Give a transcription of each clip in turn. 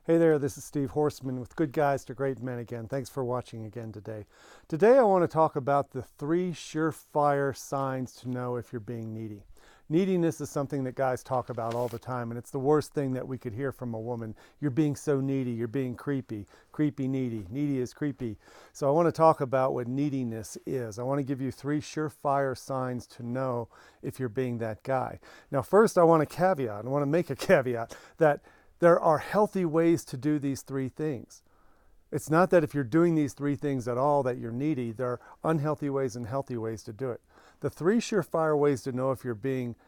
Hey there, this is Steve Horseman with Good Guys to Great Men again. Thanks for watching again today. Today I want to talk about the 3 surefire signs to know if you're being needy. Neediness is something that guys talk about all the time, and it's the worst thing that we could hear from a woman. You're being so needy, you're being creepy, creepy needy, needy is creepy. So I want to talk about what neediness is. I want to give you 3 surefire signs to know if you're being that guy. Now first I want to make a caveat that there are healthy ways to do these 3 things. It's not that if you're doing these 3 things at all that you're needy. There are unhealthy ways and healthy ways to do it. The 3 surefire ways to know if you're being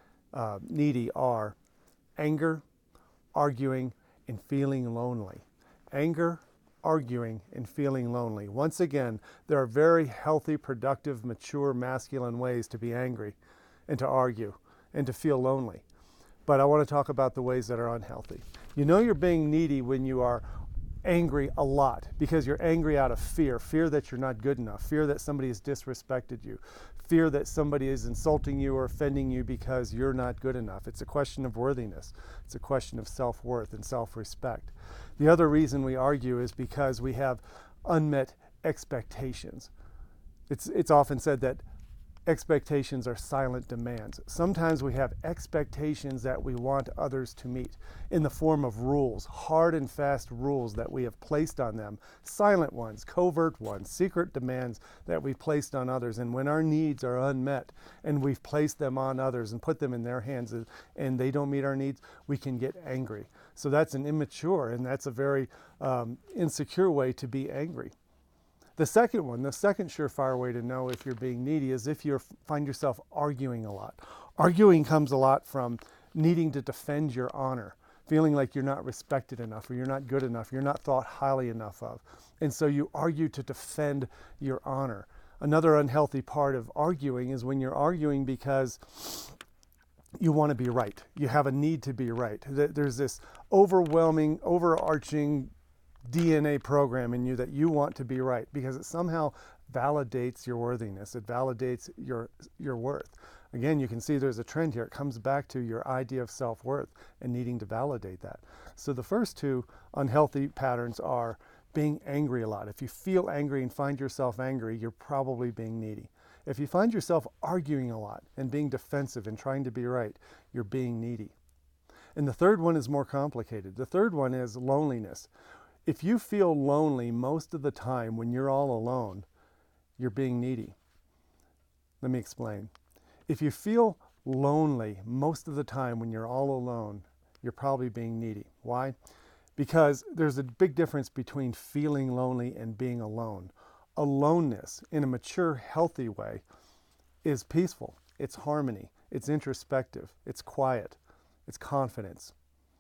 needy are anger, arguing, and feeling lonely. Anger, arguing, and feeling lonely. Once again, there are very healthy, productive, mature, masculine ways to be angry and to argue and to feel lonely. But I want to talk about the ways that are unhealthy. You know you're being needy when you are angry a lot, because you're angry out of fear that you're not good enough, fear that somebody has disrespected you, fear that somebody is insulting you or offending you because you're not good enough. It's a question of worthiness. It's a question of self-worth and self-respect. The other reason we argue is because we have unmet expectations. It's often said that expectations are silent demands. Sometimes we have expectations that we want others to meet in the form of rules, hard and fast rules that we have placed on them, silent ones, covert ones, secret demands that we've placed on others. And when our needs are unmet and we've placed them on others and put them in their hands and they don't meet our needs, we can get angry. So that's an immature and that's a very insecure way to be angry. The second surefire way to know if you're being needy is if you find yourself arguing a lot. Arguing comes a lot from needing to defend your honor, feeling like you're not respected enough or you're not good enough, you're not thought highly enough of. And so you argue to defend your honor. Another unhealthy part of arguing is when you're arguing because you want to be right. You have a need to be right. There's this overwhelming, overarching DNA program in you that you want to be right because it somehow validates your worthiness. It validates your worth. Again, you can see there's a trend here. It comes back to your idea of self-worth and needing to validate that. So the first 2 unhealthy patterns are being angry a lot. If you feel angry and find yourself angry, you're probably being needy. If you find yourself arguing a lot and being defensive and trying to be right, you're being needy. And the third one is more complicated. The third one is loneliness. If you feel lonely most of the time when you're all alone, you're being needy. Let me explain. If you feel lonely most of the time when you're all alone, you're probably being needy. Why? Because there's a big difference between feeling lonely and being alone. Aloneness, in a mature, healthy way, is peaceful. It's harmony. It's introspective. It's quiet. It's confidence.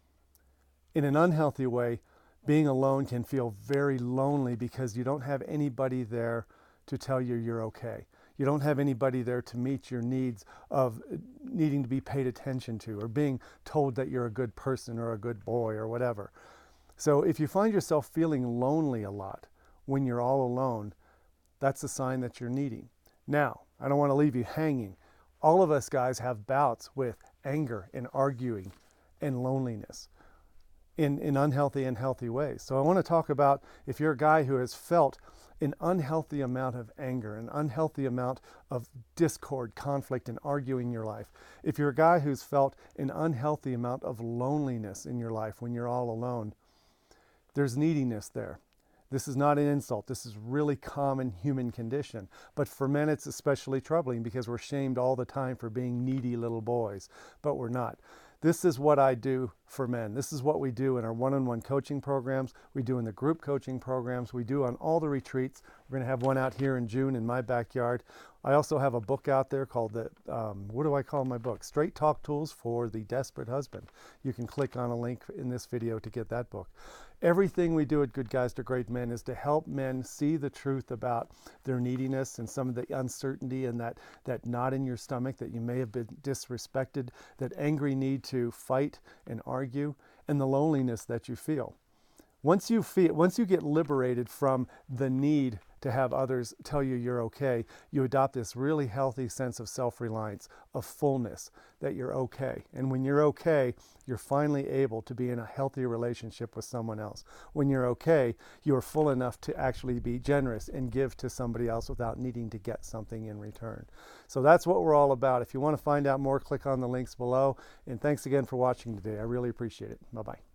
In an unhealthy way, being alone can feel very lonely because you don't have anybody there to tell you you're okay. You don't have anybody there to meet your needs of needing to be paid attention to or being told that you're a good person or a good boy or whatever. So if you find yourself feeling lonely a lot when you're all alone, that's a sign that you're needy. Now, I don't want to leave you hanging. All of us guys have bouts with anger and arguing and loneliness in unhealthy and healthy ways. So I want to talk about if you're a guy who has felt an unhealthy amount of anger, an unhealthy amount of discord, conflict, and arguing in your life. If you're a guy who's felt an unhealthy amount of loneliness in your life when you're all alone, there's neediness there. This is not an insult. This is really common human condition. But for men, it's especially troubling because we're shamed all the time for being needy little boys, but we're not. This is what I do for men. This is what we do in our one-on-one coaching programs. We do in the group coaching programs. We do on all the retreats. We're going to have one out here in June in my backyard. I also have a book out there called what do I call my book? Straight Talk Tools for the Desperate Husband. You can click on a link in this video to get that book. Everything we do at Good Guys to Great Men is to help men see the truth about their neediness and some of the uncertainty and that knot in your stomach that you may have been disrespected, that angry need to fight and argue, and the loneliness that you feel. Once you get liberated from the need to have others tell you you're okay. You adopt this really healthy sense of self-reliance, of fullness, that you're okay. And when you're okay, you're finally able to be in a healthy relationship with someone else. When you're okay, you're full enough to actually be generous and give to somebody else without needing to get something in return. So that's what we're all about. If you want to find out more, click on the links below. And thanks again for watching today. I really appreciate it. Bye-bye.